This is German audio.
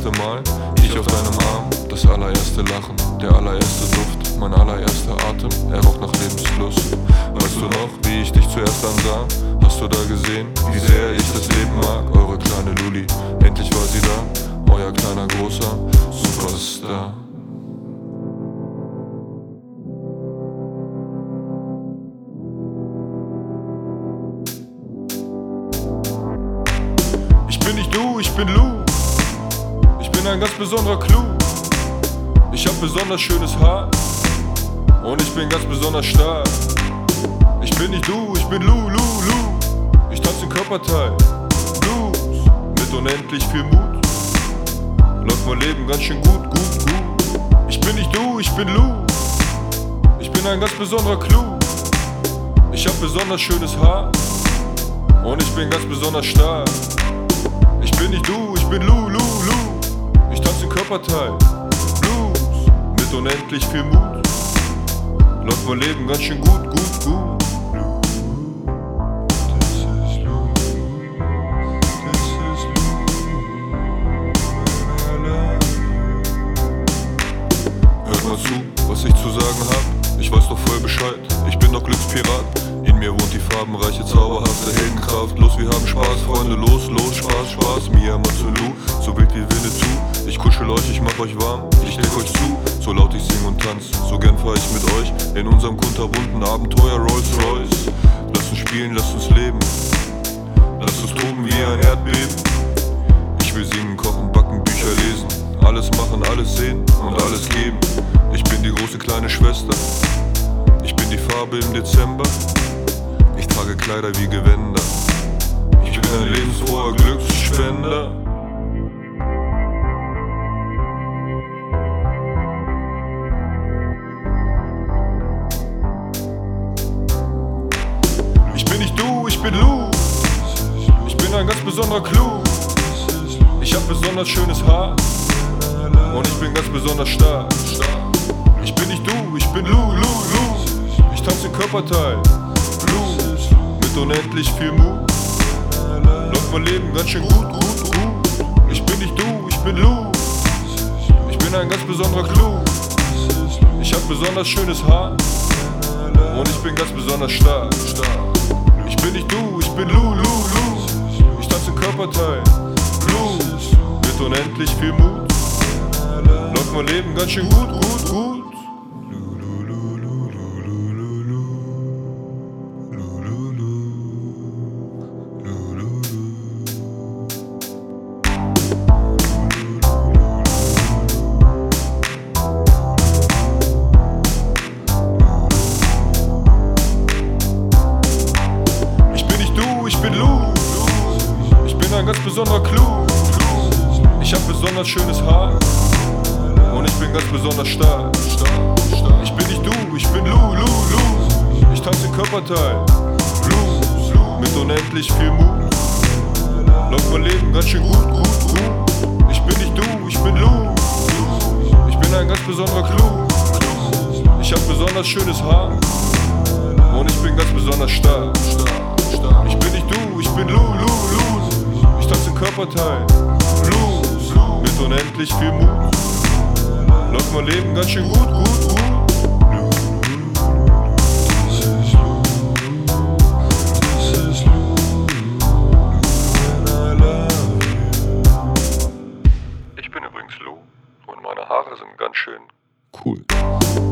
allererste Mal, ich auf deinem Arm, das allererste Lachen, der allererste Duft, mein allererster Atem, er roch nach Lebenslust. Weißt du noch, wie ich dich zuerst ansah? Hast du da gesehen, wie sehr ich das Leben mag? Eure kleine Luli, endlich war sie da, euer kleiner großer Superstar. Ich bin nicht du, ich bin Lou. Ich bin ein ganz besonderer Clou. Ich hab besonders schönes Haar und ich bin ganz besonders stark. Ich bin nicht du, ich bin Lou, Lou, Lou. Ich tanze den Körperteil, Blues, mit unendlich viel Mut. Läuft mein Leben ganz schön gut, gut, gut. Ich bin nicht du, ich bin Lou. Ich bin ein ganz besonderer Clou. Ich hab besonders schönes Haar und ich bin ganz besonders stark. Ich bin nicht du, ich bin Lou, Lou, Lou. Ich tanze den Körperteil, Blues, mit unendlich viel Mut. Läuft mein Leben ganz schön gut, gut, gut. Hört mal zu, was ich zu sagen hab. Ich weiß doch voll Bescheid, ich bin doch Glückspirat. In mir wohnt die farbenreiche, zauberhafte Heldenkraft. Los, wir haben Spaß, Freunde, los, los, Spaß, Spaß. Mia Matsulu, so wild wie Winnetou. Ich kuschel euch, ich mach euch warm, ich deck euch zu. So laut ich sing und tanz, so gern fahr ich mit euch in unserem kunterbunten Abenteuer Rolls Royce. Lasst uns spielen, lasst uns leben, lasst uns toben wie ein Erdbeben. Ich will singen, kochen, backen, Bücher lesen, alles machen, alles sehen und alles geben. Ich bin die große kleine Schwester, ich bin die Farbe im Dezember. Ich trage Kleider wie Gewänder, ich bin ein lebensfroher Glücksspender. Ich bin nicht du, ich bin Lou. Ich bin ein ganz besonderer Clou. Ich hab besonders schönes Haar und ich bin ganz besonders stark. Ich bin nicht du, ich bin Lou, Lou, Lou. Ich tanze den Körperteil, Blues, mit unendlich viel Mut. Läuft mein Leben ganz schön gut, gut, gut. Ich bin nicht du, ich bin Lou. Ich bin ein ganz besonderer Clou. Ich hab besonders schönes Haar und ich bin ganz besonders stark. Ich bin nicht du, ich bin Lou, Lou, Lou. Ich tanze den Körperteil, Blues, mit unendlich viel Mut. Läuft mein Leben ganz schön gut, gut, gut. Ich bin Lou, ich bin ein ganz besonderer Clou. Ich hab besonders schönes Haar und ich bin ganz besonders stark. Ich bin nicht du, ich bin Lou, Lou, Lou. Ich tanze den Körperteil, Blues, mit unendlich viel Mut. Läuft mein Leben ganz schön gut, gut, gut. Ich bin nicht du, ich bin Lou. Ich bin ein ganz besonderer Clou. Ich hab besonders schönes Haar und ich bin ganz besonders stark. Ich bin nicht du, ich bin Lou, Lou, Lou. Ich tanze den Körperteil, Blues, mit unendlich viel Mut. Läuft mein Leben ganz schön gut, gut, gut. Ich bin übrigens Lou und meine Haare sind ganz schön cool.